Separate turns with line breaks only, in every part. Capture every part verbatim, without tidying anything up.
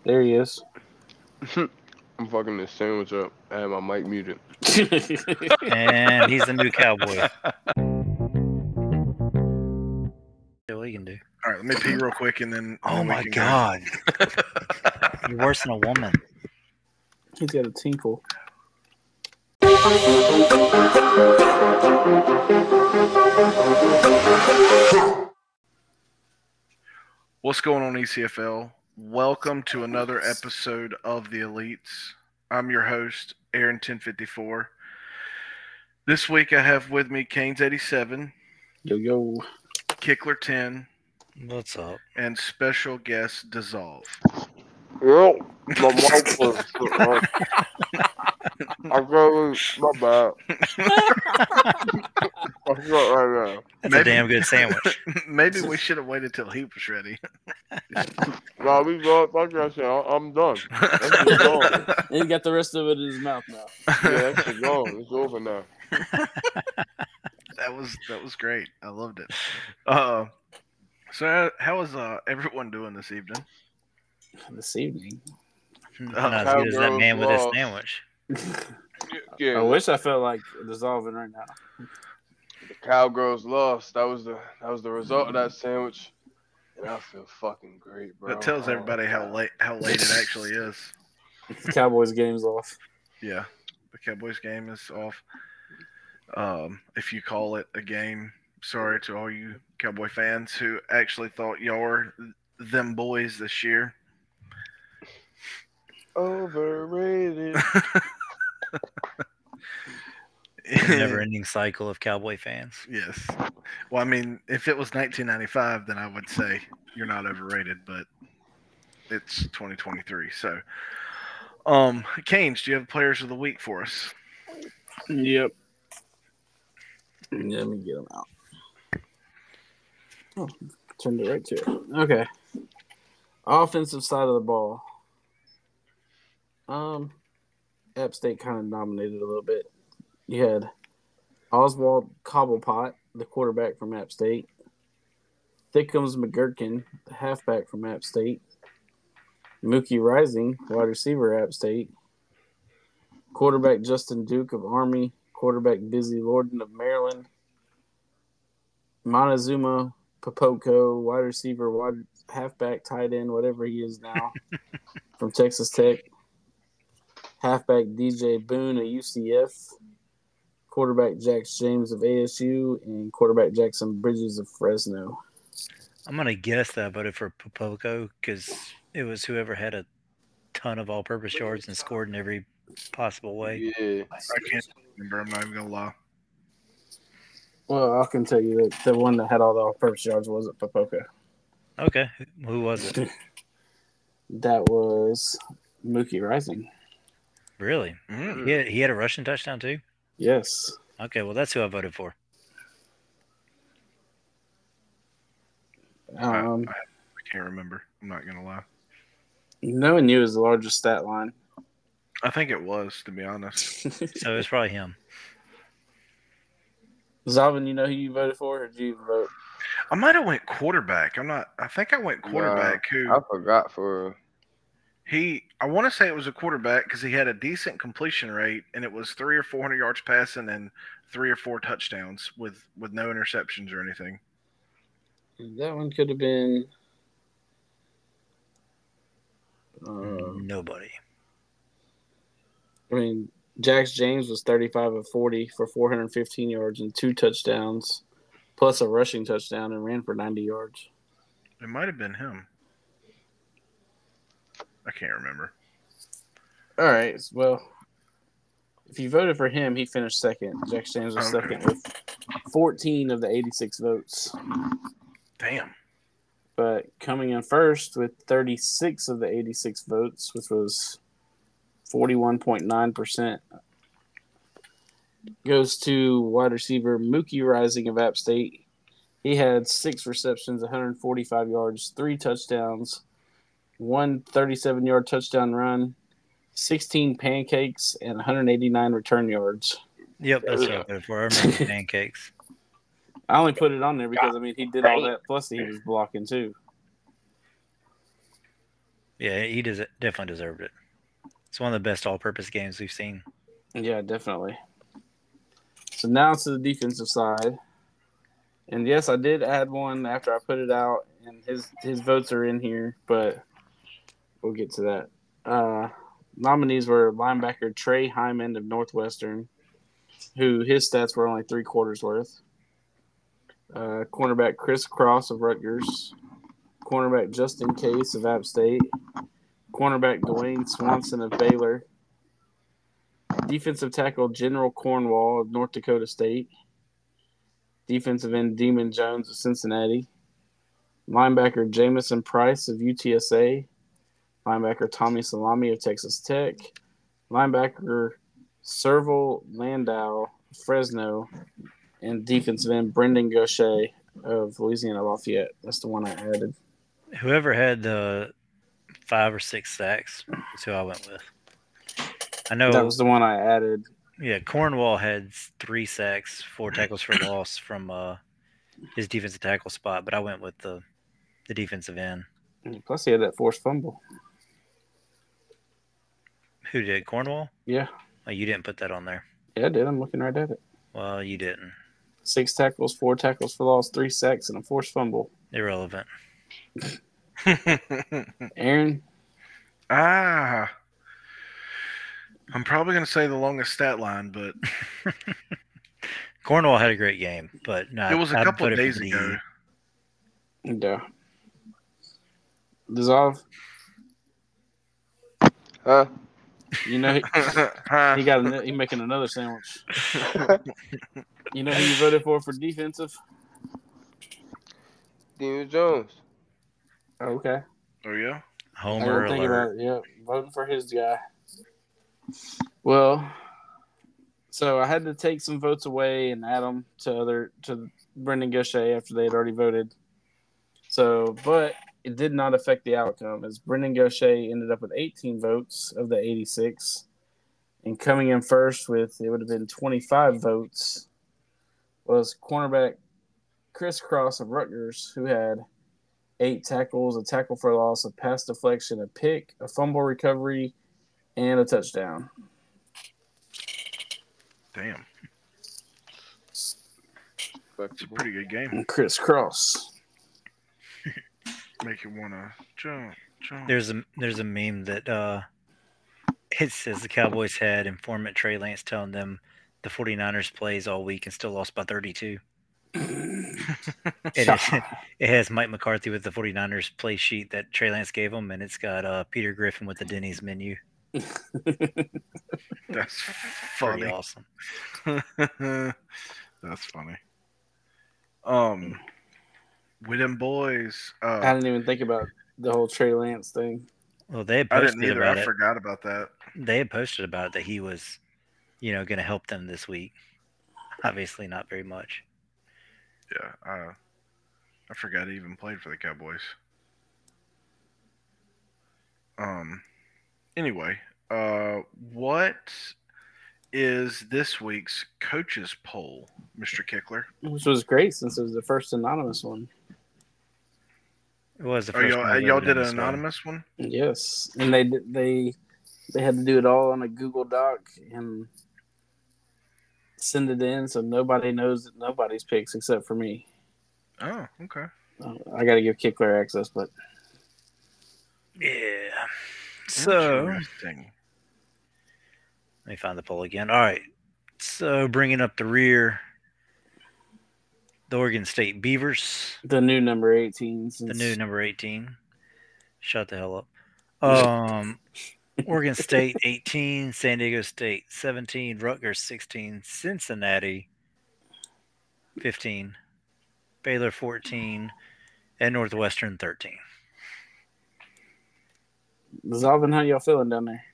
There he is.
I'm fucking this sandwich up. I had my mic muted.
And he's the new cowboy. What we can do.
All right, let me pee real quick and then. and
Oh
then we
my
can
god. You're worse than a woman.
He's got a tinkle.
What's going on, E C F L? Welcome to another episode of The Elites. I'm your host, Aaron ten fifty-four. This week I have with me Canes eighty-seven,
Yo, yo.
Kickler ten,
What's up?
and special guest Dissolve.
Yo, my mic was. I got my bad. I got right now.
That's
Maybe-
a damn good sandwich.
Maybe we should have waited till he was ready.
Nah, we got. Like I said, I- I'm done. That's just gone.
He got the rest of it in his mouth now.
Yeah, that's just gone. It's over now.
That was that was great. I loved it. Uh, so how is uh, everyone doing this evening?
This evening.
Not as good as that
Cowgirls
man with his
lost.
sandwich.
Yeah,
I wish I felt like dissolving right now.
the Cowgirls lost. That was the that was the result of that sandwich, and I feel fucking great, bro.
That tells
Oh,
everybody how
God.
late how late it actually is.
The Cowboys game's off.
Yeah, the Cowboys game is off. Um, if you call it a game, sorry to all you Cowboy fans who actually thought y'all were them boys this year.
Overrated.
Never ending cycle of cowboy fans.
Yes. Well, I mean, if it was nineteen ninety-five, then I would say you're not overrated, but it's twenty twenty-three. So, um, Canes, do you have players of the week for us?
Yep. Yeah, let me get them out. Oh, turned it right to it. Okay. Offensive side of the ball. Um, App State kind of dominated a little bit. You had Oswald Cobblepot, the quarterback from App State. Thickums McGurkin, the halfback from App State. Mookie Rising, wide receiver, App State. Quarterback Justin Duke of Army. Quarterback Busy Lorden of Maryland. Montezuma Popoko, wide receiver, wide halfback, tight end, whatever he is now, from Texas Tech. Halfback D J Boone of U C F. Quarterback Jax James of A S U. And quarterback Jackson Bridges of Fresno.
I'm going to guess that I voted for Popoko because it was whoever had a ton of all-purpose yards and scored in every possible way.
Yeah.
I can't remember. I'm not even gonna lie.
Well, I can tell you that the one that had all the all-purpose yards wasn't Popoko.
Okay. Who was it?
That was Mookie Rising.
Really?
Mm.
He had, he had a rushing touchdown too?
Yes.
Okay, well, that's who I voted for.
Um,
I, I can't remember. I'm not gonna lie.
knowing you is the largest stat line.
I think it was, to be honest.
So it's probably him.
Zalvin, you know who you voted for, or did you even vote?
I might have went quarterback. I'm not. I think I went quarterback. Who
I forgot for.
he? I want to say it was a quarterback because he had a decent completion rate, and it was three or four hundred yards passing and three or four touchdowns with with no interceptions or anything.
That one could have been. Uh,
Nobody.
I mean, Jax James was thirty-five of forty for four hundred fifteen yards and two touchdowns, plus a rushing touchdown, and ran for ninety yards.
It might have been him. I can't remember.
All right. Well, if you voted for him, he finished second. Jax James was
Okay.
second with fourteen of the eighty-six votes.
Damn.
But coming in first with thirty-six of the eighty-six votes, which was forty-one point nine percent, goes to wide receiver Mookie Rising of App State. He had six receptions, one hundred forty-five yards, three touchdowns, one thirty-seven-yard touchdown run, sixteen pancakes, and one hundred eighty-nine return yards.
Yep, that's what I voted for. I remember the pancakes.
I only put it on there because, I mean, he did all that, plus he was blocking too.
Yeah, he does definitely deserved it. It's one of the best all-purpose games we've seen.
Yeah, definitely. So now to the defensive side. And yes, I did add one after I put it out, and his his votes are in here, but we'll get to that. Uh, nominees were linebacker Trey Hyman of Northwestern, who his stats were only three quarters worth. Uh, cornerback Chris Cross of Rutgers. Cornerback Justin Case of App State. Cornerback Dwayne Swanson of Baylor. Defensive tackle General Cornwall of North Dakota State. Defensive end Demon Jones of Cincinnati. Linebacker Jamison Price of U T S A. Linebacker Tommy Salami of Texas Tech. Linebacker Serval Landau of Fresno. And defensive end Brendan Gaucher of Louisiana Lafayette. That's the one I added.
Whoever had the five or six sacks is who I went with. I know
that was the one I added.
Yeah, Cornwall had three sacks, four tackles for loss from uh, his defensive tackle spot, but I went with the the defensive end.
Plus, he had that forced fumble.
Who did? Cornwall?
Yeah.
Oh, you didn't put that on there.
Yeah, I did. I'm looking right at it.
Well, you didn't.
Six tackles, four tackles for loss, three sacks, and a forced fumble.
Irrelevant.
Aaron?
Ah. I'm probably going to say the longest stat line, but
Cornwall had a great game, but no,
it was a
I'd
couple of
vote
days
for the-
ago.
Yeah. Dissolve?
Huh?
You know, he,
Huh?
he got a, he making another sandwich. You know who you voted for for defensive?
Demon Jones.
Oh, okay.
Oh, yeah?
I
Homer
didn't think
alert.
about it. Yeah, voting for his guy. Well, so I had to take some votes away and add them to other to Brendan Gaucher after they had already voted. So, but it did not affect the outcome, as Brendan Gaucher ended up with eighteen votes of the eighty-six, and coming in first with it would have been twenty-five votes was cornerback Chris Cross of Rutgers, who had eight tackles, a tackle for loss, a pass deflection, a pick, a fumble recovery, and a touchdown.
Damn. It's a pretty good game.
And Chris Cross.
Make you want to jump, jump.
There's a there's a meme that uh, it says the Cowboys had informant Trey Lance telling them the 49ers plays all week and still lost by thirty-two. It, is, it has Mike McCarthy with the 49ers play sheet that Trey Lance gave him, and it's got uh, Peter Griffin with the Denny's menu.
That's
Pretty
funny.
awesome.
That's funny. Um, with them boys,
I
uh,
didn't even think about the whole Trey Lance thing.
Well, they had
I
posted
didn't either.
about
I
it.
forgot about that.
They had posted about it that he was, you know, going to help them this week. Obviously, not very much.
Yeah, uh, I forgot he even played for the Cowboys. Um. Anyway, uh, what is this week's coaches poll, Mister Kickler?
Which was great since it was the first anonymous one.
It was the
Oh,
first
y'all,
one I
y'all
voted
did
on
an
this way.
anonymous one?
Yes, and they they they had to do it all on a Google Doc and send it in, so nobody knows that nobody's picks except for me.
Oh, okay.
Uh, I got to give Kickler access, but
Yeah. So, let
Interesting.
me find the poll again. All right. So, bringing up the rear, the Oregon State Beavers,
the new number eighteen. Since,
the new number eighteen. Shut the hell up. Um, Oregon State eighteen, San Diego State seventeen, Rutgers sixteen, Cincinnati fifteen, Baylor fourteen, and Northwestern thirteen.
Zalvin, how y'all feeling down there?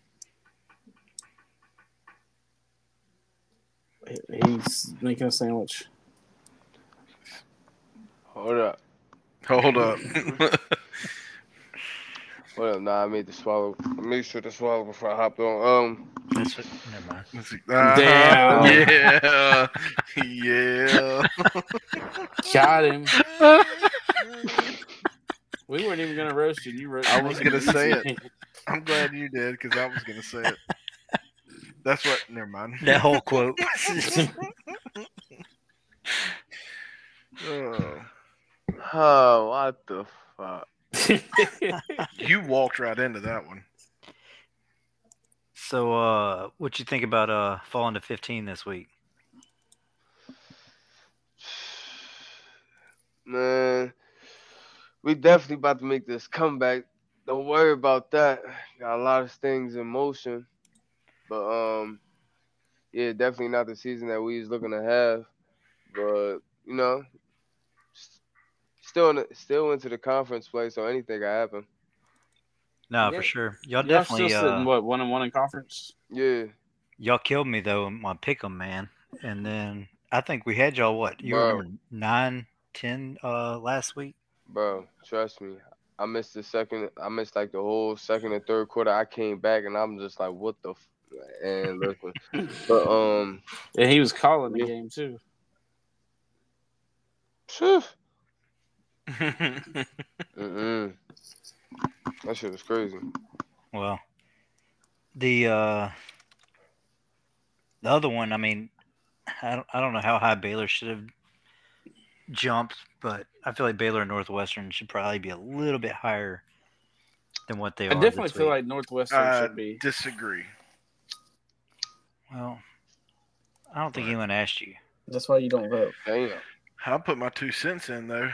He's making a sandwich.
Hold up.
Hold up.
Hold up. Nah, I made the swallow. I made sure to swallow before I hopped on. Um,
That's what, never mind.
Let's see. Uh,
Damn.
Yeah. Yeah.
Got him. We We weren't even gonna roast you. You roasted.
I was gonna say it. I'm glad you did because I was gonna say it. That's what. Never mind.
That whole quote.
Oh,
Oh, what the fuck?
you walked right into that one.
So, uh, what you think about uh falling to fifteen this week?
Man, we definitely about to make this comeback. Don't worry about that. Got a lot of things in motion, but um, yeah, definitely not the season that we was looking to have. But you know, s- still in the, still into the conference play, so anything can happen.
No,
Yeah.
for sure. Y'all
Y'all still
definitely
sitting
uh,
what one and one in conference?
Yeah,
y'all killed me though in my pick'em, man. And then I think we had y'all what? You
Bro.
remember nine, ten uh last week?
bro, trust me. I missed the second. I missed like the whole second and third quarter. I came back and I'm just like, what the. F-? And listen, but um,
And he was calling the
Yeah.
game too.
phew, mm-mm. That shit was crazy.
Well, the uh the other one, I mean, I don't I don't know how high Baylor should have jumped, but I feel like Baylor and Northwestern should probably be a little bit higher than what they
I
are.
definitely
this
feel
week.
like Northwestern
I
should be.
disagree.
Well, I don't think anyone asked you.
That's why you don't vote.
Damn.
I'll put my two cents in though.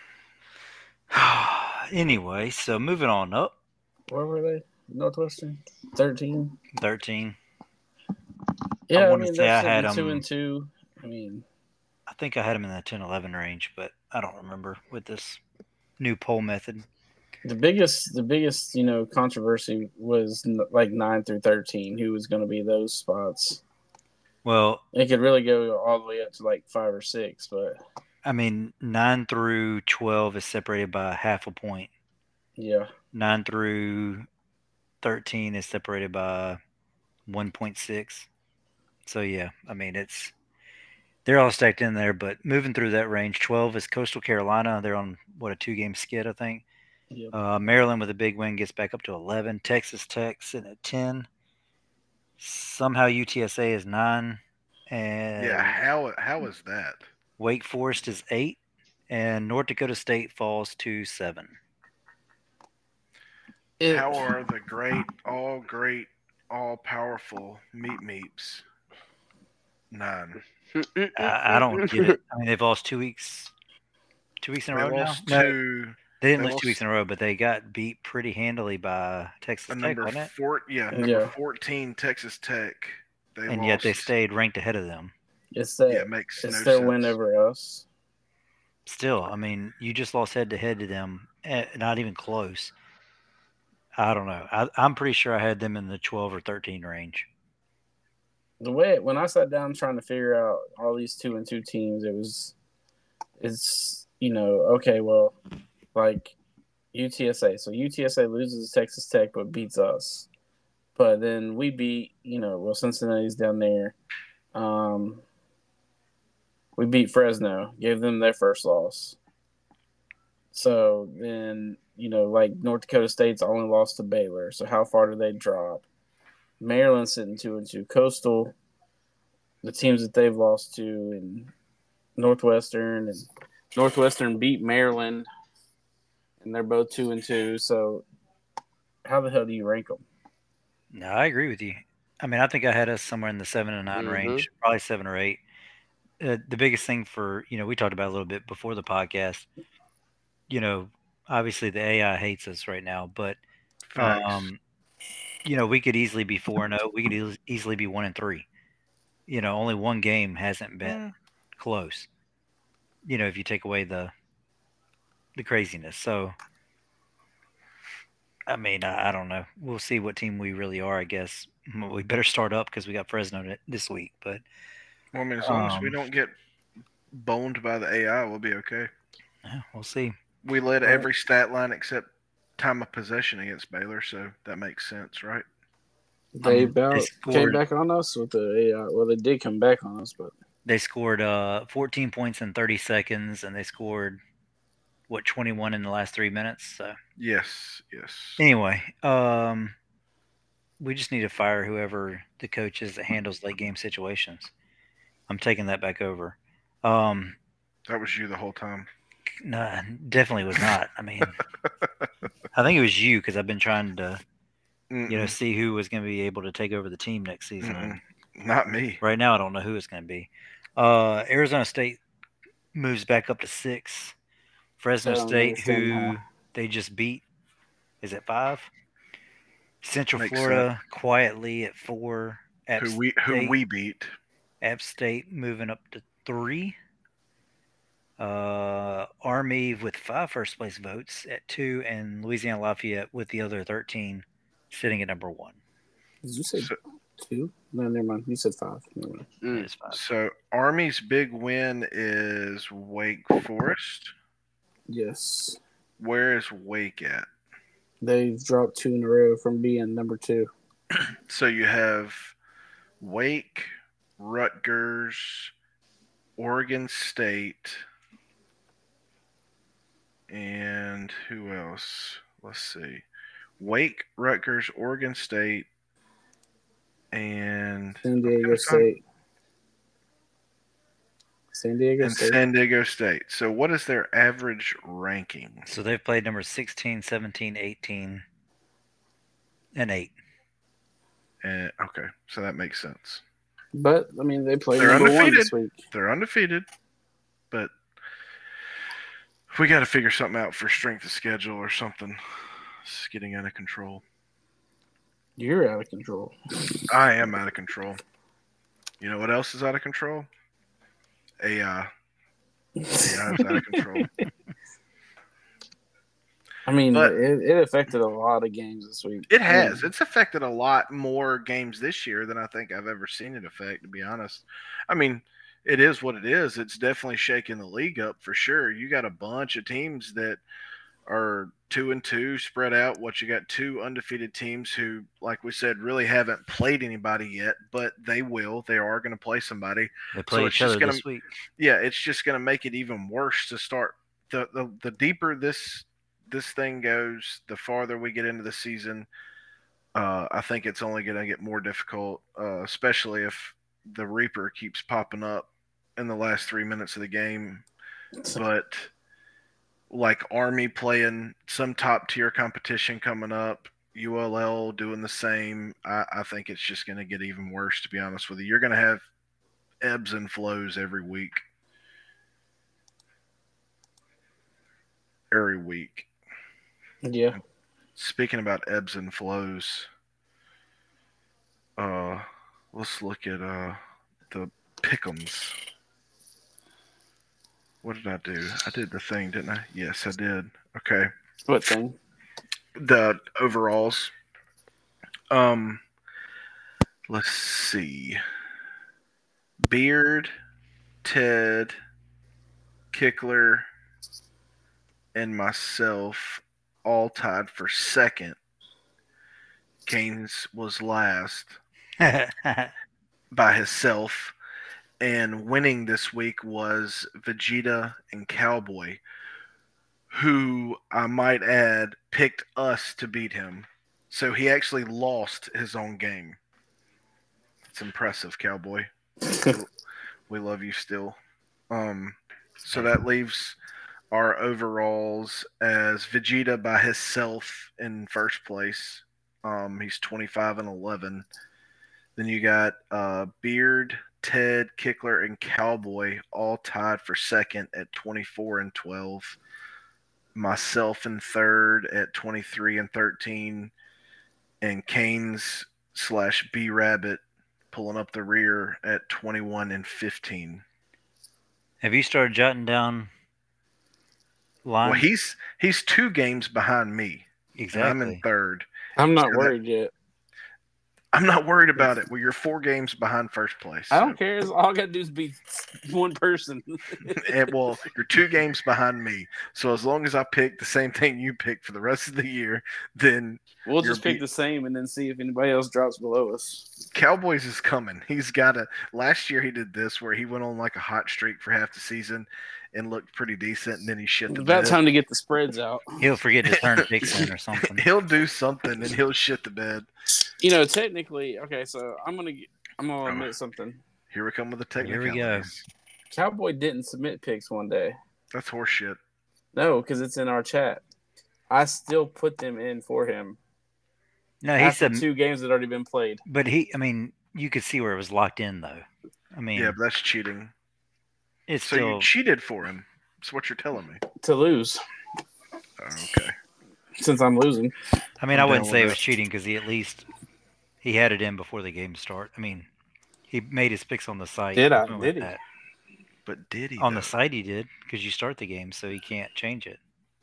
Anyway, so moving on up,
Where were they? Northwestern, thirteen.
thirteen.
Yeah, I,
wanna
mean
say I
that's
had
sitting two
'em-
and two. I mean,
I think I had them in the ten eleven range, but I don't remember with this new poll method.
the biggest, the biggest, you know, controversy was n- like nine through thirteen. Who was going to be those spots?
Well,
It could really go all the way up to like five or six, but
I mean, nine through twelve is separated by half a point.
yeah,
nine through thirteen is separated by one point six. So, yeah, I mean, it's they're all stacked in there, but moving through that range, twelve is Coastal Carolina. They're on, what, a two-game skid, I think.
Yep.
Uh, Maryland with a big win gets back up to eleven. Texas Tech sitting at ten. Somehow U T S A is nine. And
Yeah, how how is that?
Wake Forest is eight. And North Dakota State falls to seven.
It-
How are the great, all great, all powerful meat meeps nine?
I, I don't get it. I mean, they've lost two weeks, two weeks in a
They
row now.
lost
No,
to
they didn't
they
lose
lost-
two weeks in a row, but they got beat pretty handily by Texas
a
Tech,
number
wasn't it?
four. Yeah, number
Yeah.
fourteen, Texas Tech. They
And
lost.
yet they stayed ranked ahead of them.
It's that.
Yeah, it makes
it's
no
their
sense.
win over us.
Still, I mean, you just lost head to head to them, eh, not even close. I don't know. I, I'm pretty sure I had them in the twelve or thirteen range.
The way when I sat down trying to figure out all these two and two teams, it was, it's you know okay, well, like U T S A. So U T S A loses to Texas Tech but beats us, but then we beat you know well Cincinnati's down there. Um, we beat Fresno, gave them their first loss. So then you know like North Dakota State's only lost to Baylor. So how far do they drop? Maryland's sitting two and two. Coastal, the teams that they've lost to, and Northwestern and Northwestern beat Maryland, and they're both two and two. So, how the hell do you rank them?
No, I agree with you. I mean, I think I had us somewhere in the seven and 9
Mhm.
range, probably seven or eight. Uh, the biggest thing for you know, we talked about it a little bit before the podcast. You know, obviously the A I hates us right now, but
Facts.
um, you know, we could easily be four and zero. We could eas- easily be one and three. You know, only one game hasn't been
Mm.
close. You know, if you take away the the craziness. So, I mean, I, I don't know. We'll see what team we really are. I guess we better start up because we got Fresno th- this week. But
Well, I mean, as long as we
Um,
don't get boned by the A I, we'll be okay.
yeah, we'll see.
We led
Right.
every stat line except time of possession against Baylor, so that makes sense, right?
They
Um, they
about came
scored-
back on us with the A I. Well, they did come back on us, but
They scored uh, fourteen points in thirty seconds, and they scored what, twenty-one in the last three minutes. So
Yes, yes.
anyway, um, we just need to fire whoever the coach is that handles late game situations. I'm taking that back over. Um,
That was you the whole time.
no, definitely was not. I mean, I think it was you because I've been trying to,
Mm-mm.
you know, see who was going to be able to take over the team next season.
Mm-mm. Not me.
Right now, I don't know who it's going to be. Uh, Arizona State moves back up to six. Fresno
I don't
State,
understand
who
how.
they just beat, is at five. Central
Makes
Florida quietly at four. App
Who we who
State,
we beat.
App State moving up to three. Uh, Army with five first place votes at two, and Louisiana Lafayette with the other thirteen sitting at number one.
Did you say
So,
two? No, never mind. You said five. Never mind.
Mm.
It is five.
so Army's big win is Wake Forest.
Yes.
Where is Wake at?
They've dropped two in a row from being number two.
So you have Wake, Rutgers, Oregon State, and who else? Let's see. Wake, Rutgers, Oregon State, and
San Diego
Okay,
State. San Diego
and
State.
San Diego State. So what is their average ranking?
So they've played number sixteen, seventeen, eighteen, and eight.
And okay, so that makes sense.
But I mean, they played
They're
number one
undefeated.
this week.
They're undefeated, but we got to figure something out for strength of schedule or something. It's getting out of control.
You're out of control.
I am out of control. You know what else is out of control? A I. A I is out of control.
I mean,
But-
it, it affected a lot of games this week.
It has. It's affected a lot more games this year than I think I've ever seen it affect, to be honest. I mean, it is what it is. It's definitely shaking the league up for sure. You got a bunch of teams that are two and two spread out. What you got two undefeated teams who, like we said, really haven't played anybody yet, but they will. They are going to play somebody.
They play
So it's
each
just
other
gonna-
this week.
Yeah, it's just going to make it even worse to start. The, the the deeper this this thing goes, the farther we get into the season. Uh, I think it's only going to get more difficult, uh, especially if the Reaper keeps popping up in the last three minutes of the game. But like Army playing some top tier competition coming up, U L L doing the same. I, I think it's just going to get even worse, to be honest with you. You're going to have ebbs and flows every week. Every week.
Yeah.
Speaking about ebbs and flows, uh, let's look at uh the pick'ems. What did I do? I did the thing, didn't I? Yes, I did. Okay.
What thing?
The overalls. Um, let's see. Beard, Ted, Kickler, and myself all tied for second. Keynes was last by himself. And winning this week was Vegeta and Cowboy, who I might add picked us to beat him. So he actually lost his own game. It's impressive, Cowboy. We love you still. Um, so that leaves our overalls as Vegeta by himself in first place. Um, he's twenty-five and eleven. Then you got uh, Beard, Ted, Kickler, and Cowboy all tied for second at twenty-four and twelve. Myself in third at twenty-three and thirteen. And Canes slash B Rabbit pulling up the rear at twenty-one and fifteen.
Have you started jotting down lines?
Well, he's he's two games behind me.
exactly.
And I'm in third.
I'm not
So that-
worried yet.
I'm not worried about it. Well, you're four games behind first place.
I don't care. All I got to do is beat one person.
And, well, you're two games behind me. So as long as I pick the same thing you pick for the rest of the year, then
We'll
You're
just pick
beat-
the same and then see if anybody else drops below us.
Cowboys is coming. He's got a. Last year he did this where he went on like a hot streak for half the season, and looked pretty decent, and then he shit the
About
bed.
time to get the spreads out.
He'll forget to turn picks in or something.
He'll do something, and he'll shit the bed.
You know, technically, okay. So I'm gonna I'm gonna
Oh.
admit something.
Here we come with the
Here we
technicalities.
go.
Cowboy didn't submit picks one day.
That's horseshit.
No, because it's in our chat. I still put them in for him.
No, he
after
said,
two games had already been played.
but he, I mean, you could see where it was locked in, though. I mean,
Yeah, but that's cheating.
it's
So
still.
you cheated for him. That's what you're telling me.
To lose,
Oh, okay.
since I'm losing.
I mean,
I'm
I wouldn't
down
say it
with
was
that.
cheating because he at least he had it in before the game start. I mean, he made his picks on the site.
Did I?
Went with
Did he?
that.
But did he?
On
though?
the site, he did because you start the game, so he can't change it.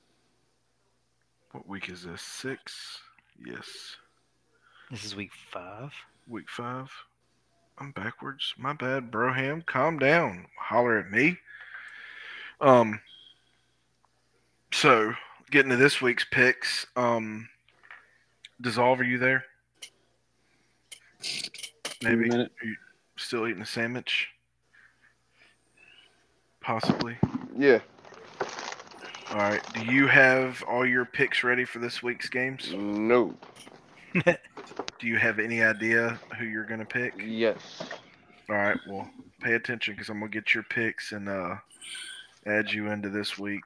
What week is this? Six? Yes.
This is week five.
Week five. I'm backwards. My bad, Broham. Calm down. Holler at me. Um. So, getting to this week's picks. Um. Dissolve, are you there? Maybe.
minute.
Are you still eating a sandwich? Possibly.
Yeah.
All right. Do you have all your picks ready for this week's games?
No.
Do you have any idea who you're going to pick?
Yes.
All right. Well, pay attention because I'm going to get your picks and uh, add you into this week.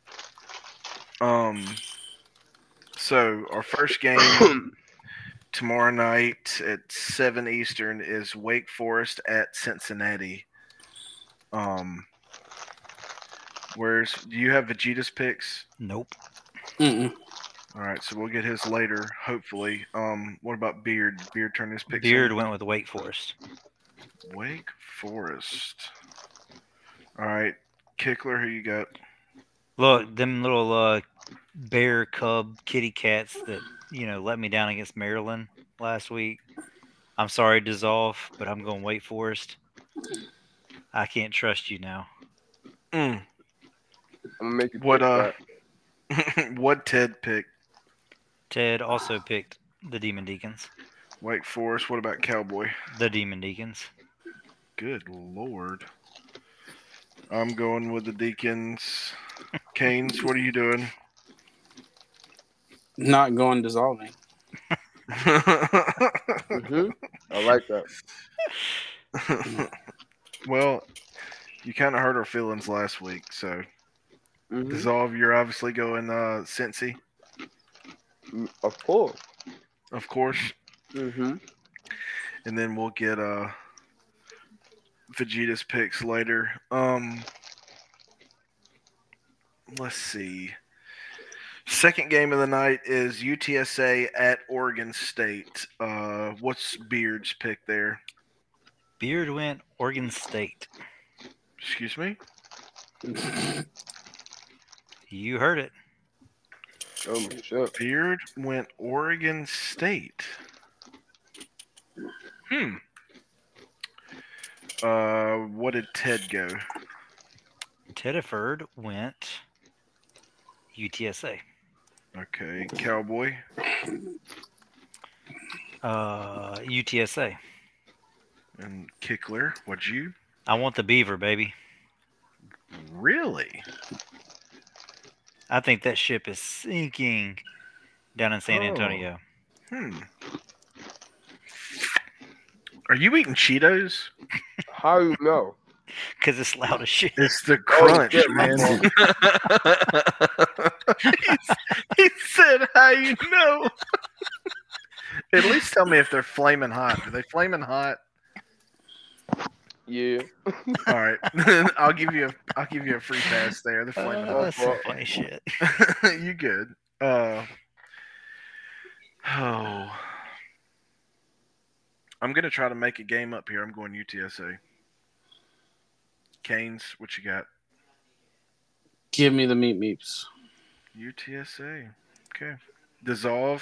Um. So, our first game tomorrow night at seven Eastern is Wake Forest at Cincinnati. Um. Where's do you have Vegeta's picks?
Nope.
Mm-mm.
All right, so we'll get his later, hopefully. Um, what about Beard? Beard turn his picks
Beard
in?
went with Wake Forest.
Wake Forest. All right, Kickler, who you got?
Look, them little uh, bear cub kitty cats that you know let me down against Maryland last week. I'm sorry, Dissolve, but I'm going Wake Forest. I can't trust you now.
Mm.
I'm gonna make you
What
pick
uh?
that.
what Ted picked?
Ted also picked the Demon Deacons.
Wake Forest. What about Cowboy?
The Demon Deacons.
Good lord. I'm going with the Deacons. Canes, what are you doing?
Not going dissolving.
Mm-hmm. I like that.
Well, you kind of hurt our feelings last week, so
Mm-hmm.
Dissolve, you're obviously going uh, Cincy,
Of course.
of course,
Mm-hmm.
and then we'll get uh, Vegeta's picks later. Um, let's see. Second game of the night is U T S A at Oregon State. Uh, what's Beard's pick there?
Beard went Oregon State.
Excuse me?
You heard it.
Oh my shit.
Beard went Oregon State. Hmm. Uh, what did Ted go?
Tedford went U T S A.
Okay, Cowboy.
Uh, U T S A.
And Kickler, what'd you?
I want the Beaver, baby.
Really?
I think that ship is sinking down in San
Oh.
Antonio.
Hmm. Are you eating Cheetos?
How you know?
Because it's loud as shit.
It's the
Oh,
crunch,
shit, my
man. he said, "How you know?" At least tell me if they're flaming hot. Are they flaming hot?
Yeah.
All right, I'll give you a I'll give you a free pass there. They're flaming
Uh,
hot.
that's some funny shit.
You good? Uh, oh, I'm gonna try to make a game up here. I'm going U T S A. Canes, what you got?
Give me the meat meeps.
U T S A. Okay. Dissolve.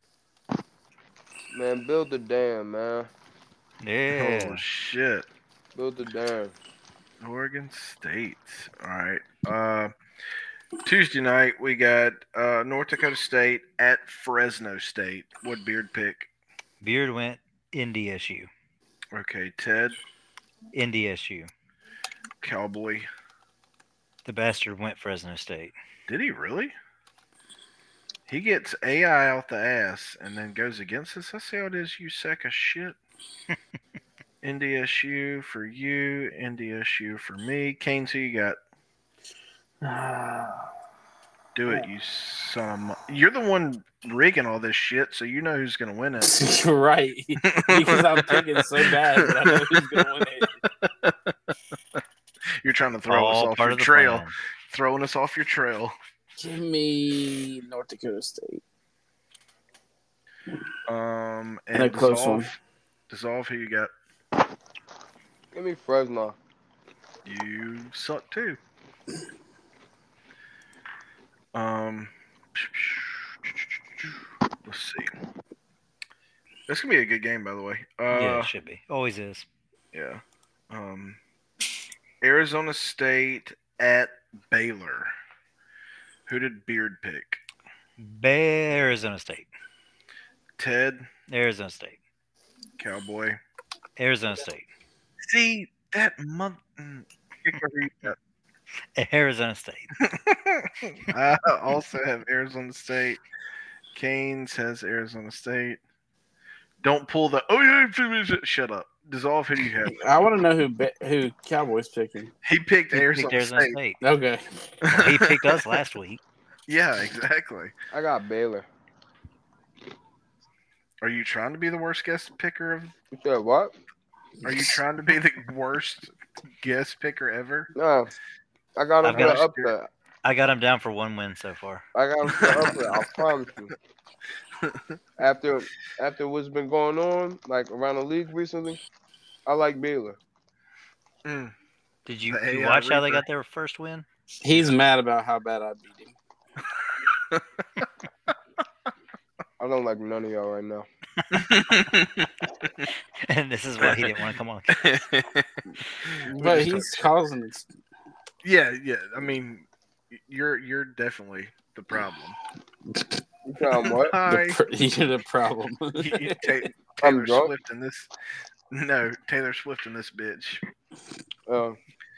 Man, build the dam, man.
Yeah.
Oh shit.
Build the dam.
Oregon State. All right. Uh, Tuesday night we got uh, North Dakota State at Fresno State. What Beard pick?
Beard went N D S U.
Okay, Ted.
N D S U.
Cowboy.
The bastard went Fresno State.
Did he really? He gets A I out the ass and then goes against us. That's how it is, you sack of shit. N D S U for you, N D S U for me. Canes, who you got? Do it, you son of... Mo- You're the one rigging all this shit, so you know who's going to win it.
You're right. Because I'm picking so bad, but I know who's going to win it.
You're trying to throw
All
us off
part
your
of the
trail.
plan.
Throwing us off your trail.
Give me North Dakota State.
Um, and
And a close
dissolve,
one.
dissolve, who you got?
Give me Fresno.
You suck too. Um, let's see. This gonna be a good game, by the way. Uh,
Yeah, it should be. Always is.
yeah. Um, Arizona State at Baylor. Who did Beard pick?
Arizona State.
Ted,
Arizona State.
Cowboy.
Arizona State.
See that month. mm,
Arizona State.
I also have Arizona State. Canes has Arizona State. Don't pull the oh yeah. Shut up. Dissolve. Who do you have?
I want to know who Be- who Cowboys picking.
He picked
He
Arizona,
picked Arizona
State.
State.
Okay.
Well, he picked us last week.
Yeah, exactly.
I got Baylor.
Are you trying to be the worst guest picker of?
You said what?
Are you trying to be the worst guest picker ever?
No. I got him
I've
for
got
the
a-
up there.
I got him down for one win so far.
I got him for the up there. I promise you. After after what's been going on, like around the league recently, I like Baylor.
Mm.
Did you,
The
you
A I
watch how they
Reaper.
got their first win?
He's mad about how bad I beat him.
I don't like none of y'all right now.
And this is why he didn't want to come on.
But he's causing it.
yeah, yeah. I mean, you're you're definitely the problem.
You trying what?
Hi,
The pr- you're the problem.
You- you ta-
I'm
Taylor
drunk?
Swift in this. No, Taylor Swift in this bitch.
Uh,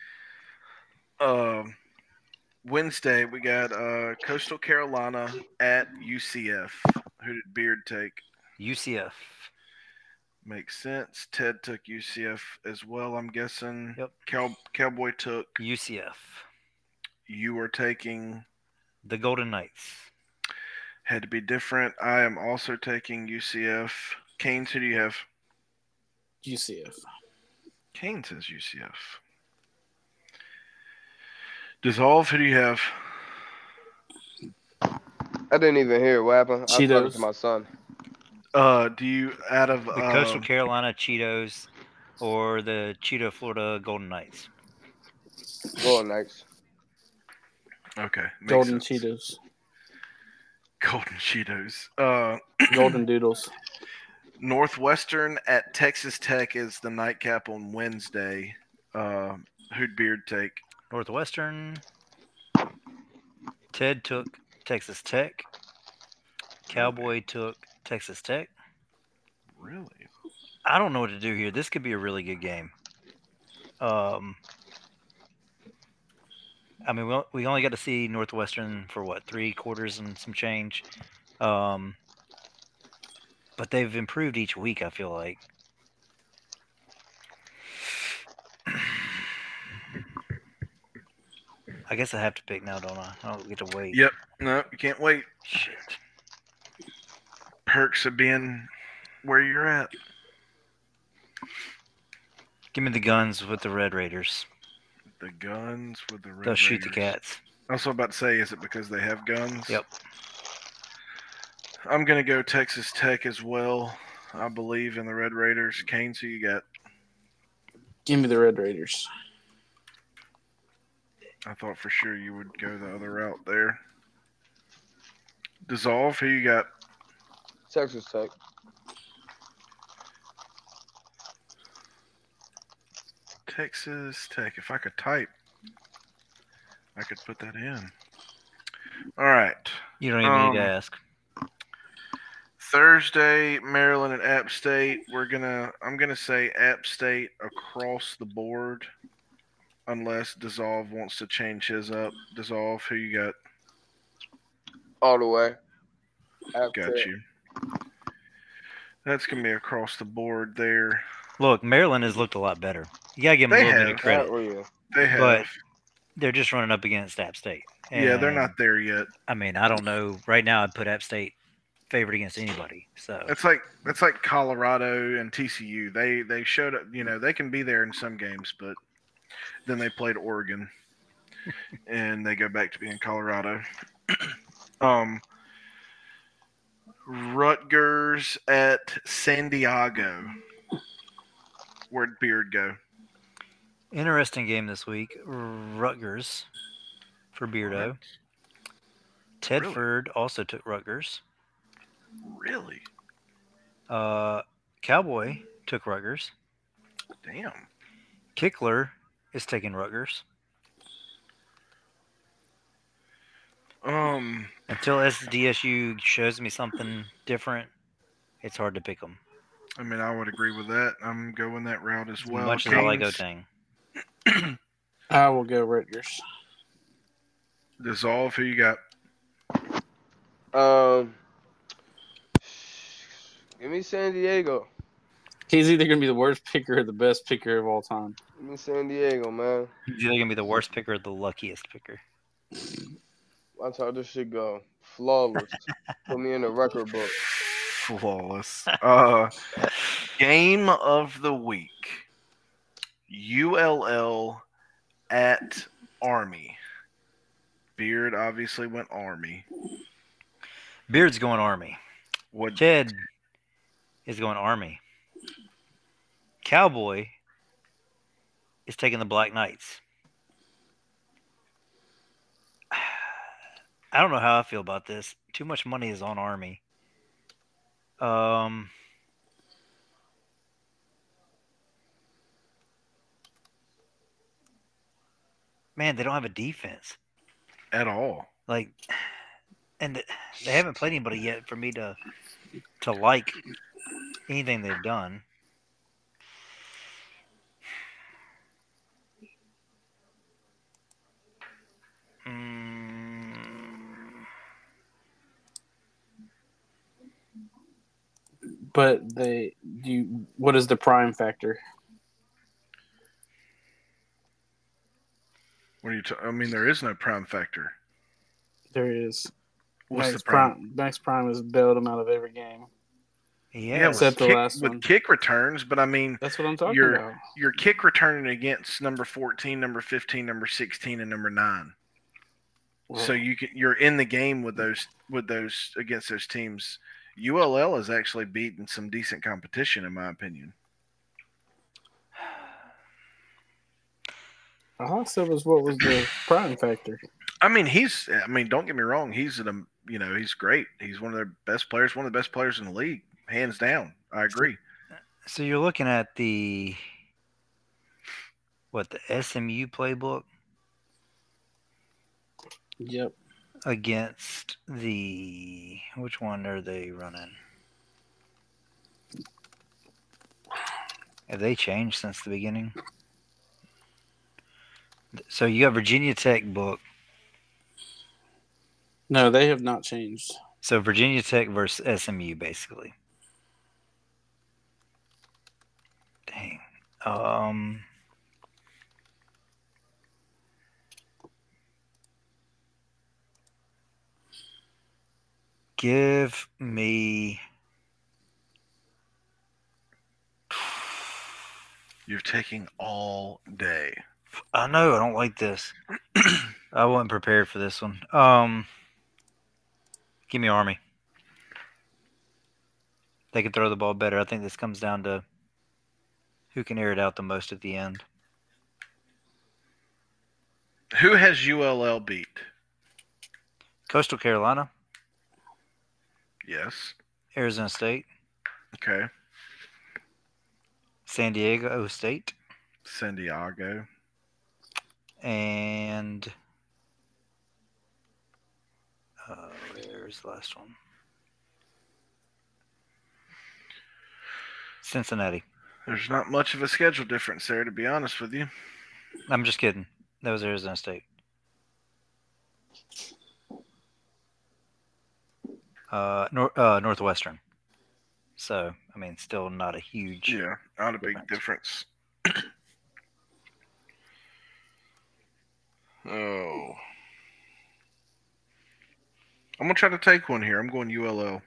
Um, Wednesday we got uh Coastal Carolina at U C F. Who did Beard take?
U C F.
Makes sense. Ted took U C F as well, I'm guessing.
Yep.
Cow- Cowboy took.
U C F.
You were taking.
The Golden Knights.
Had to be different. I am also taking U C F. Canes, who do you have?
U C F.
Kane says U C F. Dissolve, who do you have?
I didn't even hear what happened. I was talking
Cheetos.
to my son.
Uh, do you out of
The
uh,
Coastal Carolina Cheetos or the Cheeto Florida Golden Knights.
Golden Knights.
Okay, makes
Golden
sense.
Cheetos.
Golden Cheetos. Uh,
Golden Doodles.
Northwestern at Texas Tech is the nightcap on Wednesday. Uh, who'd Beard take?
Northwestern. Ted took Texas Tech. Cowboy took Texas Tech.
Really?
I don't know what to do here. This could be a really good game. Um, I mean, we we only got to see Northwestern for what, three quarters and some change. Um, but they've improved each week, I feel like. I guess I have to pick now, don't I? I don't get to wait.
Yep. No, you can't wait.
Shit.
Perks of being where you're at.
Give me the guns with the Red Raiders.
The guns with the red.
They'll shoot the
Raiders.
cats.
I was about to say, is it because they have guns?
Yep.
I'm gonna go Texas Tech as well. I believe in the Red Raiders. Canes, who you got?
Give me the Red Raiders.
I thought for sure you would go the other route there. Dissolve, who you got?
Texas Tech.
Texas Tech. If I could type, I could put that in. All right.
You don't even need to
Um,
ask.
Thursday, Maryland and App State. We're gonna. I'm gonna say App State across the board. unless Dissolve wants to change his up. Dissolve, who you got?
All the way.
Got
After-
you. That's gonna be across the board there.
Look, Maryland has looked a lot better. You gotta give them
They
a little bit
have.
of credit.
Oh, yeah.
They have.
But they're just running up against App State.
yeah, they're
And,
not there yet.
I mean, I don't know. Right now, I'd put App State favored against anybody. So
It's like it's like Colorado and T C U. They they showed up. You know, they can be there in some games, but then they played Oregon, and they go back to being Colorado. um, Rutgers at San Diego. Where'd Beard go?
interesting game this week. Rutgers for Beardo. Tedford also took Rutgers.
Really?
Uh, Cowboy took Rutgers.
Damn.
Kickler is taking Rutgers.
Um,
Until S D S U shows me something different, it's hard to pick them.
I mean, I would agree with that. I'm going that route as
As
well.
much as I like
Kings,
Otang.
I will go Rutgers.
Dissolve, who you got?
Um, give me San Diego.
He's either going to be the worst picker or the best picker of all time.
Give me San Diego, man.
He's either gonna be the worst picker or the luckiest picker.
Watch how this shit go. Flawless. Put me in the record book.
Flawless. Uh, game of the week. U L L at Army. Beard obviously went Army.
Beard's going Army.
What?
Ted is going Army. Cowboy is taking the Black Knights. I don't know how I feel about this. Too much money is on Army. Um, man, they don't have a defense.
At all.
Like, and th- they haven't played anybody yet for me to to like anything they've done. Mm,
But they, do you, what is the prime factor?
What are you? Ta- I mean, there is no prime factor.
There is.
What's
Max
the prime?
prime? Max Prime has bailed him out of every game.
yeah,
Yeah,
Except
with,
the
kick,
last
with
one.
kick returns, but I mean,
That's what I'm talking
You're-
about.
your kick returning against number fourteen, number fifteen, number sixteen, and number nine. So you can, you're in the game with those with those against those teams. U L L has actually beaten some decent competition, in my opinion.
All I said was what was the prime factor.
I mean, he's. I mean, don't get me wrong. He's an. You know, he's great. He's one of their best players. One of the best players in the league, hands down. I agree.
so you're looking at the what the S M U playbook
Yep.
against the which one are they running? Have they changed since the beginning? So you got Virginia Tech book.
No, they have not changed.
So Virginia Tech versus S M U, basically. Dang. Um. Give me.
You're taking all day.
I know I don't like this. I wasn't prepared for this one. Um. Give me Army. They can throw the ball better. I think this comes down to who can air it out the most at the end.
Who has U L L beat?
Coastal Carolina,
Yes.
Arizona State,
Okay.
San Diego State,
San Diego.
and uh, where's the last one? Cincinnati.
There's not much of a schedule difference there, to be honest with you.
I'm just kidding. That was Arizona State. Uh, nor- uh, Northwestern. So, I mean, still not a huge.
Yeah, not a big
difference.
difference. Oh. I'm going to try to take one here. I'm going U L L.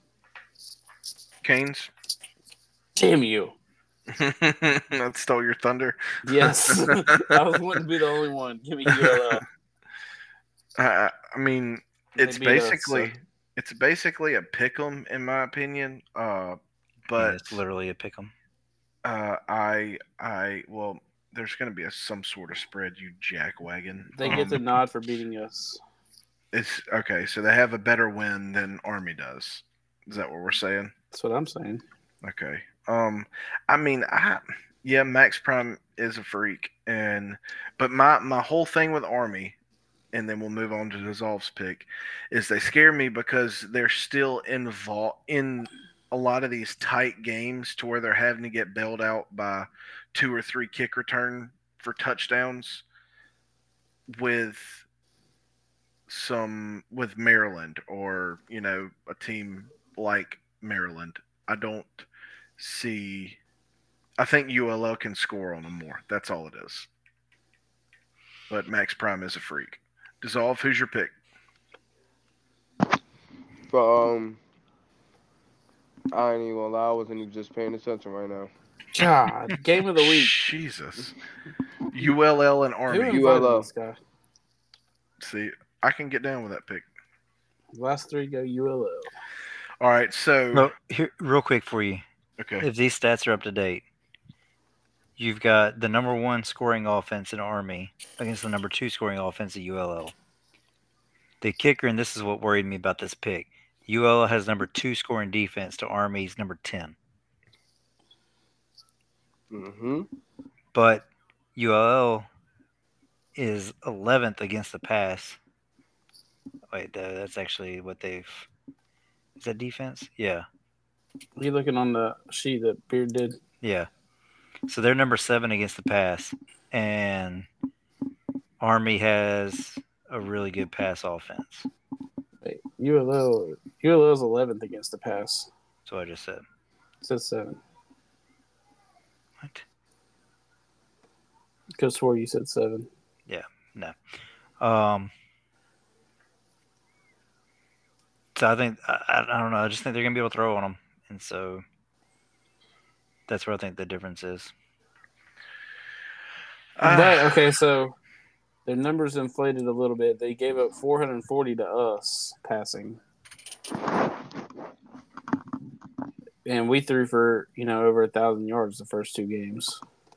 Canes?
Damn you.
That stole your thunder.
Yes. I was wanting to be the only one. Give me U L L.
I, I mean,
They
it's
beat us,
basically
so-
it's basically a pick 'em in my opinion. Uh,
Yeah,
but
it's literally a pick 'em.
uh, I I well, there's going to be a, some sort of spread. You jackwagon.
They get the
Um,
nod for beating us.
It's okay. So they have a better win than Army does. Is that what we're saying?
That's what I'm saying.
Okay. Um, I mean, I yeah, Max Prime is a freak, and but my my whole thing with Army, and then we'll move on to Dissolve's pick, is they scare me because they're still involved in a lot of these tight games to where they're having to get bailed out by two or three kick return for touchdowns with some with Maryland or you know a team like Maryland. I don't see. I think U L L can score on them more. That's all it is. But Max Prime is a freak. Dissolve. Who's your pick?
But um, I ain't even gonna lie. I wasn't even just paying attention right now.
God, game of the week.
Jesus. U L L and
Who
Army.
invited
U L L.
this guy?
See, I can get down with that pick.
Last three go U L L.
All right, so
Well, here, real quick for you.
okay.
If these stats are up to date, you've got the number one scoring offense in Army against the number two scoring offense at U L L. The kicker, and this is what worried me about this pick, U L L has number two scoring defense to Army's number ten.
Mm-hmm.
But U L L is eleventh against the pass. Wait, that's actually what they've... Is that defense? Yeah.
Are you looking on the sheet that Beard did?
Yeah. So they're number seven against the pass, and Army has a really good pass offense.
Wait, U L L U L L is eleventh against the pass.
That's what I just said.
It says seven.
What?
Could have swore you said seven.
Yeah, no. Um, so I think, I, I don't know, I just think they're going to be able to throw on them. And so that's where I think the difference is.
Ah,
But, okay, so their numbers inflated a little bit. They gave up four hundred forty to us passing. And we threw for, you know, over a thousand yards the first two games.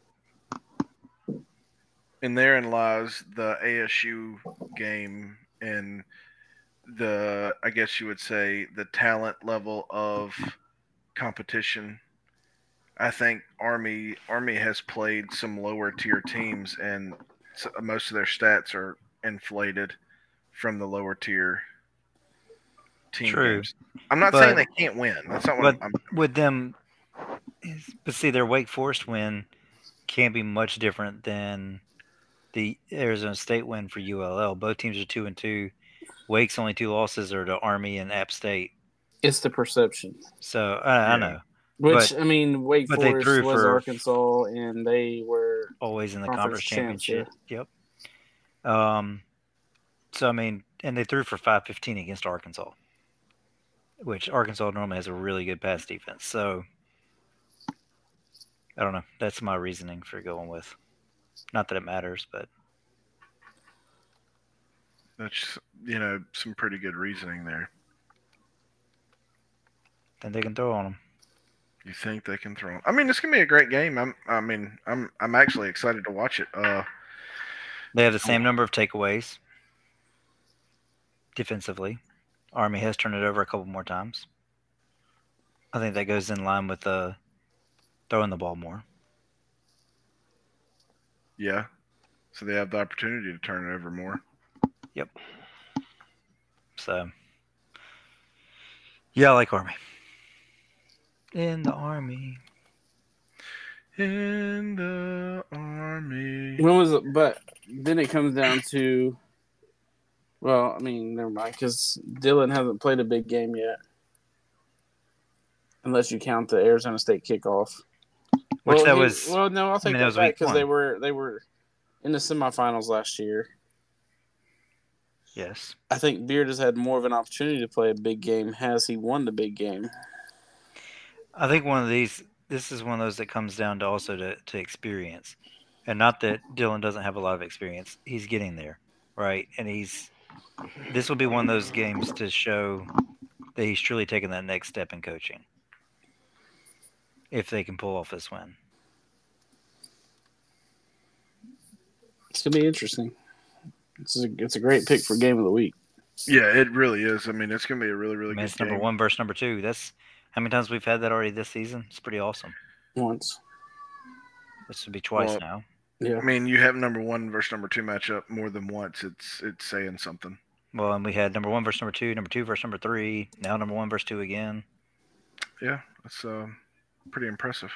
and therein lies the A S U game and the, I guess you would say, the talent level of competition. I think Army Army has played some lower tier teams, and s- most of their stats are inflated from the lower tier team
True.
games. I'm not
But-
saying they can't win. That's not what
But
I'm.
with them, but see, their Wake Forest win can't be much different than the Arizona State win for U L L. Both teams are two and two. Wake's only two losses are to Army and App State.
It's the perception.
So I, I
Yeah.
know.
Which,
But-
I mean, Wake
but they
Forest
threw
was
for-
Arkansas, and they were
Always in the
Conference
conference
champs,
championship. Yep. Um. So I mean, and they threw for five fifteen against Arkansas, which Arkansas normally has a really good pass defense. So I don't know. That's my reasoning for going with. Not that it matters, but
That's, you know, some pretty good reasoning there.
then they can throw on them.
You think they can throw? I mean, this can be a great game. I'm. I mean, I'm. I'm actually excited to watch it. Uh,
They have the same number of takeaways defensively. Army has turned it over a couple more times. I think that goes in line with uh, throwing the ball more.
yeah. So they have the opportunity to turn it over more.
So, yeah, I like Army. In the Army.
In the army.
When was it? But then it comes down to, well, I mean, never mind, because Dylan hasn't played a big game yet, unless you count the Arizona State kickoff.
Which
well,
that
he,
was.
well, no, I'll
I
take
mean, that
that
was
back
week
because
one.
they were they were in the semifinals last year.
Yes.
I think Beard has had more of an opportunity to play a big game. Has he won the big game?
I think one of these. This is one of those that comes down to also to, to experience, and not that Dylan doesn't have a lot of experience. He's getting there, right? And he's. This will be one of those games to show that he's truly taken that next step in coaching. If they can pull off this win.
It's gonna be interesting. It's a, it's a great pick for game of the week.
Yeah, it really is. I mean, it's going to be a really, really
I mean,
good
it's number
game.
one versus number two. That's how many times we've had that already this season. It's pretty awesome.
Once.
This would be twice
Well,
now.
Yeah.
I mean, you have number one versus number two matchup more than once. It's it's saying something.
Well, and we had number one versus number two, number two versus number three, now number one versus two again.
Yeah, that's uh, pretty impressive.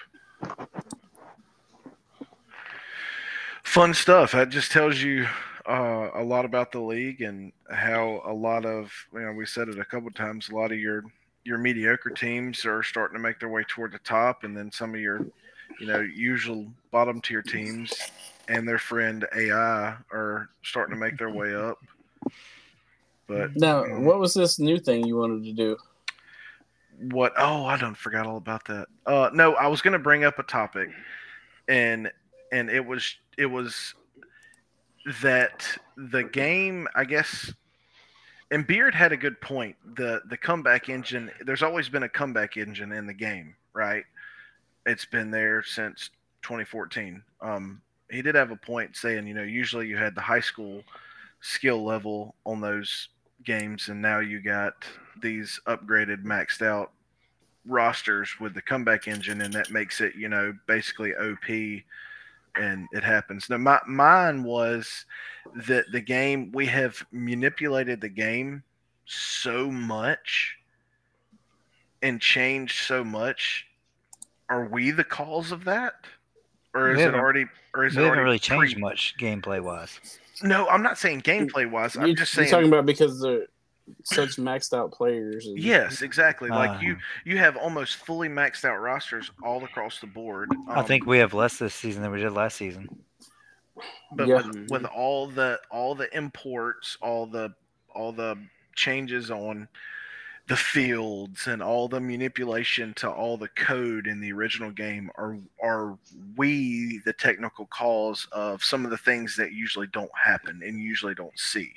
Fun stuff. That just tells you uh, a lot about the league and how a lot of, you know, we said it a couple times, a lot of your your mediocre teams are starting to make their way toward the top, and then some of your, you know, usual bottom tier teams and their friend A I are starting to make their way up. But
Now,
um,
what was this new thing you wanted to do?
what? Oh, I don't forgot all about that. Uh, no, I was going to bring up a topic, and and it was it was that the game, I guess. And Beard had a good point. The the comeback engine. There's always been a comeback engine in the game, right? It's been there since twenty fourteen. Um, he did have a point saying, you know, usually you had the high school skill level on those games, and now you got these upgraded, maxed out rosters with the comeback engine, and that makes it, you know, basically O P, and it happens. Now, my, mine was that the game, we have manipulated the game so much and changed so much. Are we the cause of that? Or is
We
it
haven't-
already or is
We
it
haven't
already
really changed
pre-
much gameplay wise.
No, I'm not saying gameplay wise. I'm
You,
just
you're
saying
talking about because they're such maxed out players. And,
yes, exactly. Like
Uh,
you you have almost fully maxed out rosters all across the board.
I
Um,
think we have less this season than we did last season.
but
Yeah.
with, with all the all the imports, all the all the changes on the fields and all the manipulation to all the code in the original game, are are we the technical cause of some of the things that usually don't happen and usually don't see?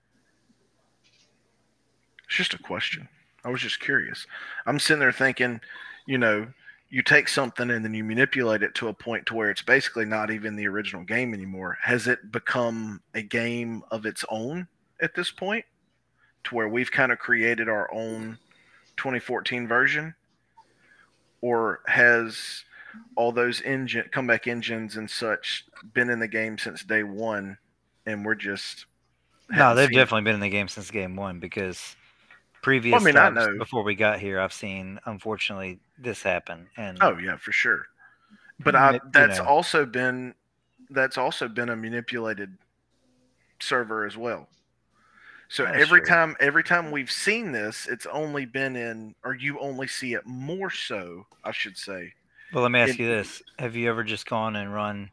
It's just a question. I was just curious. I'm sitting there thinking, you know, you take something and then you manipulate it to a point to where it's basically not even the original game anymore. Has it become a game of its own at this point, to where we've kind of created our own twenty fourteen version? Or has all those engine comeback engines and such been in the game since day one, and we're just
No,
haven't
they've
seen it?
definitely been in the game since game one because previous
Well, I mean, I
times
know.
before we got here, I've seen unfortunately this happen. And
Oh yeah, for sure. But
Mm,
I
you
that's
know.
also been that's also been a manipulated server as well. So
That's
every
true.
time every time we've seen this, it's only been in, or you only see it more so, I should say.
Well, let me ask
It-
you this: have you ever just gone and run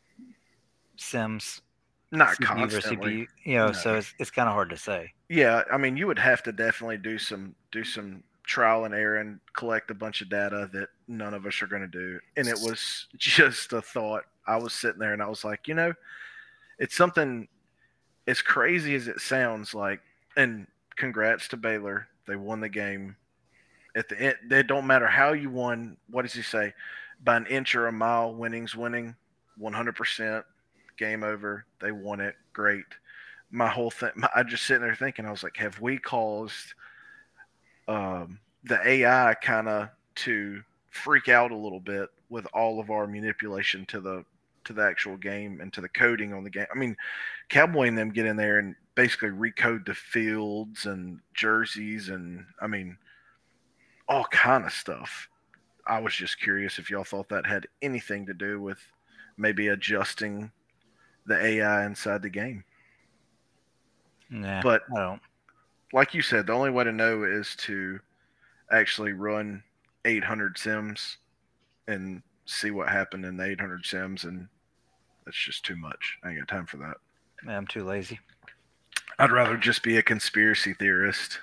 Sims
Not
C P U versus
constantly.
C P U? You know,
No.
so it's it's kind of hard to say.
Yeah, I mean, you would have to definitely do some do some trial and error and collect a bunch of data that none of us are going to do. And it was just a thought. I was sitting there and I was like, you know, it's something as crazy as it sounds like. And congrats to Baylor, they won the game. At the end, it don't matter how you won. What does he say? By an inch or a mile, winning's winning. one hundred percent. Game over. They won it. Great. My whole thing, I just sitting there thinking, I was like, have we caused um, the A I kind of to freak out a little bit with all of our manipulation to the to the actual game and to the coding on the game? I mean, Cowboy and them get in there and basically recode the fields and jerseys and I mean all kind of stuff. I was just curious if y'all thought that had anything to do with maybe adjusting the A I inside the game.
Nah,
But
I don't.
like you said, the only way to know is to actually run eight hundred sims and see what happened in the eight hundred sims, and that's just too much. I ain't got time for that.
Yeah, I'm too lazy.
I'd rather just be a conspiracy theorist.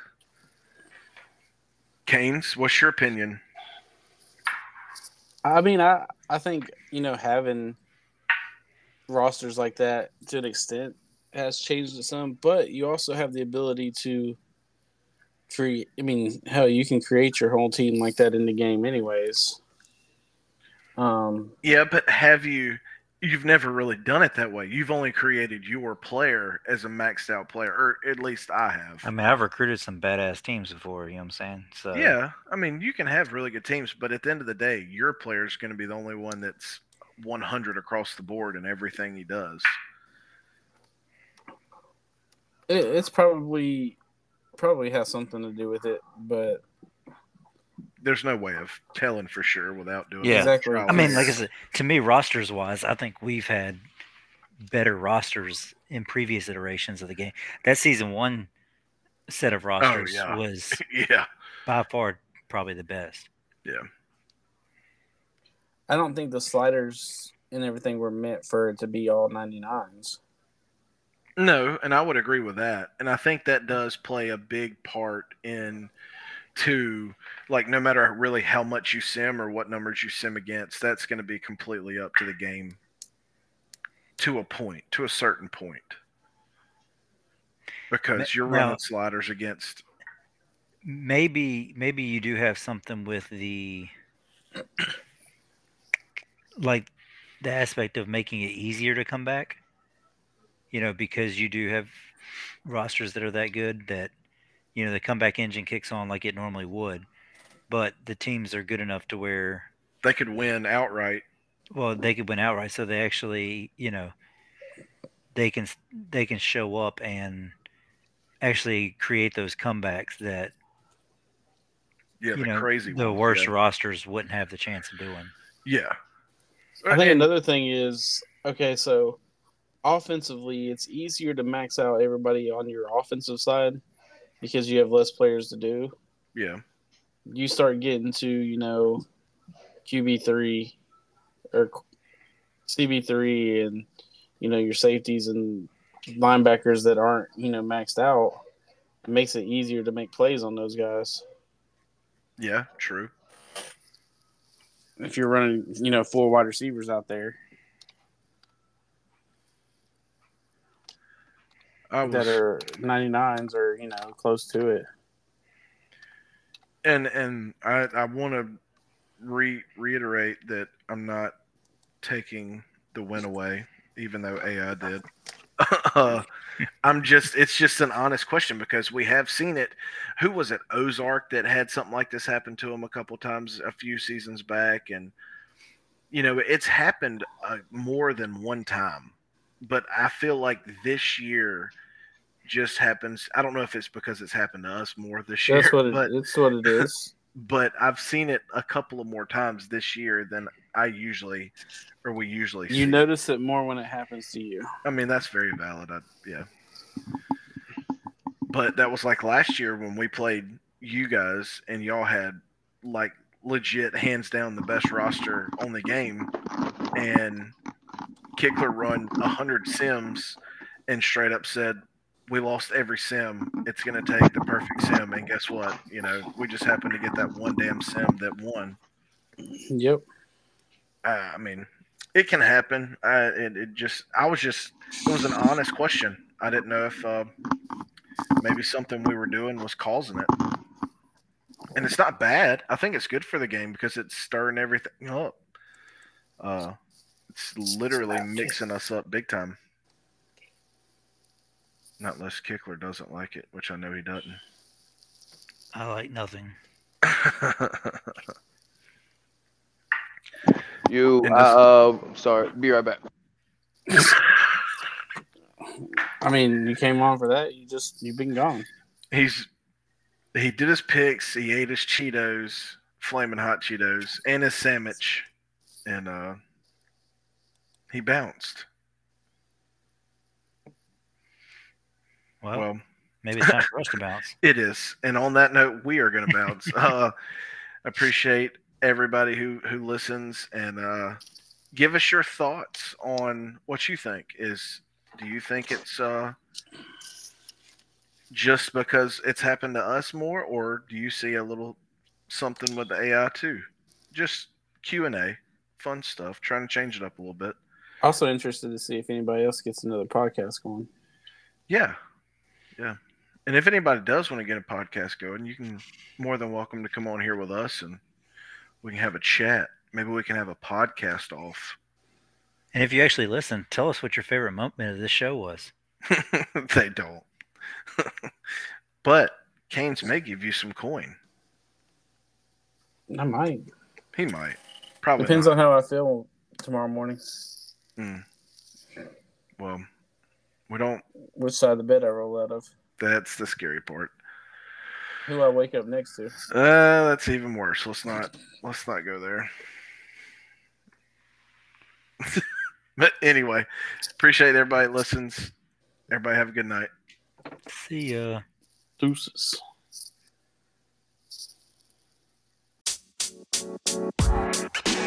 Canes, what's your opinion?
I mean, I I think you know having rosters like that to an extent has changed it some, but you also have the ability to create. I mean, hell, you can create your whole team like that in the game, anyways. Um,
Yeah, but have you? You've never really done it that way. You've only created your player as a maxed out player, or at least I have.
I mean, I've recruited some badass teams before. You know what I'm saying? So
Yeah, I mean, you can have really good teams, but at the end of the day, your player is going to be the only one that's one hundred across the board in everything he does.
it, it's probably probably has something to do with it, but
There's no way of telling for sure without doing
Yeah.
Exactly.
trial
I mean,
and
like I
error.
said, to me, rosters wise, I think we've had better rosters in previous iterations of the game. That season one set of rosters
yeah.
was
yeah,
by far probably the best.
yeah.
I don't think the sliders and everything were meant for it to be all ninety-nines.
No, and I would agree with that. And I think that does play a big part in to like no matter really how much you sim or what numbers you sim against, that's going to be completely up to the game to a point, to a certain point. Because you're
Now-
running sliders against
Maybe maybe you do have something with the like the aspect of making it easier to come back. You know, because you do have rosters that are that good that you know the comeback engine kicks on like it normally would, but the teams are good enough to where
they could win outright.
well they could win outright, so they actually you know they can they can show up and actually create those comebacks that
Yeah,
you
the
know
crazy
the
ones,
worst
yeah.
rosters wouldn't have the chance of doing.
Yeah.
I think
And-
another thing is okay, so offensively, it's easier to max out everybody on your offensive side because you have less players to do.
yeah.
You start getting to, you know, Q B three or C B three and, you know, your safeties and linebackers that aren't, you know, maxed out. It makes it easier to make plays on those guys.
Yeah, true.
If you're running, you know, four wide receivers out there
I was
that are ninety-nines or, you know, close to it.
and and I I want to re reiterate that I'm not taking the win away, even though A I did. uh, I'm just it's just an honest question because we have seen it. Who was it? Ozark that had something like this happen to him a couple times a few seasons back, and you know it's happened uh, more than one time. But I feel like this year just happens. I don't know if it's because it's happened to us more this year,
That's what it,
but
it's what it is.
but I've seen it a couple of more times this year than I usually or we usually
You
see.
notice it more when it happens to you.
I mean, that's very valid. I, yeah. But that was like last year when we played you guys and y'all had like legit hands down the best roster on the game, and Kickler run one hundred sims and straight up said, we lost every sim. It's going to take the perfect sim. And guess what? You know, we just happened to get that one damn sim that won.
Yep.
Uh, I mean, it can happen. I, it, it just, I was just, it was an honest question. I didn't know if uh, maybe something we were doing was causing it. And it's not bad. I think it's good for the game because it's stirring everything up. Uh, it's literally mixing us up big time. Not unless Kickler doesn't like it, which I know he doesn't.
I like nothing.
You,
And
uh,
this-
uh, sorry, be right back.
I mean, you came on for that. You just you've been gone.
He's he did his picks. He ate his Cheetos flaming hot Cheetos and his sandwich, and uh, he bounced.
Well,
Well,
maybe it's time for us to bounce.
it is. And on that note, we are going to bounce. uh, appreciate everybody who, who listens, and uh, give us your thoughts on what you think. Is do you think it's uh, just because it's happened to us more, or do you see a little something with the A I too? Just Q and A, fun stuff, trying to change it up a little bit.
Also interested to see if anybody else gets another podcast going.
Yeah. Yeah. And if anybody does want to get a podcast going, you can more than welcome to come on here with us and we can have a chat. Maybe we can have a podcast off.
And if you actually listen, tell us what your favorite moment of this show was.
They don't. But Canes may give you some coin.
I might.
He might. Probably
Depends
not.
on how I feel tomorrow morning.
Mm. Well, we don't.
Which side of the bed I roll out of.
That's the scary part.
Who I wake up next to.
Uh, that's even worse. Let's not. Let's not go there. But anyway, appreciate everybody that listens. Everybody have a good night.
See ya.
Deuces.
Thank you.